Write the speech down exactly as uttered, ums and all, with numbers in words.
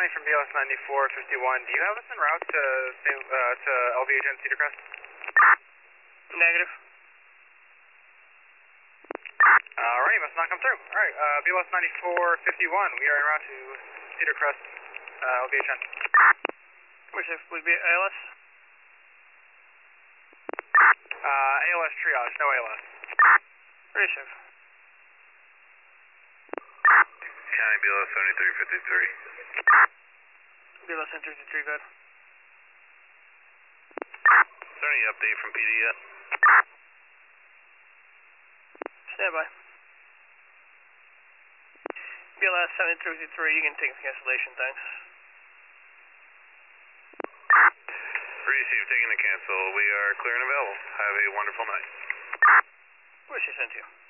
County from B L S ninety-four fifty-one. Do you have us en route to uh, to L V H N Cedar Crest? Negative. Alright, must not come through. Alright, uh, B L S ninety-four fifty-one, we are en route to Cedar Crest, uh, L V H N. Which would be A L S? Uh, A L S triage, no A L S. Receive. County B L S seventy-three fifty-three. B L S seventy-three fifty-three, good. Is there any update from P D yet? Stand by. B L S seventy-three fifty-three, you can take the cancellation, thanks. Receive, taking the cancel. We are clear and available. Have a wonderful night. Where's she sent you?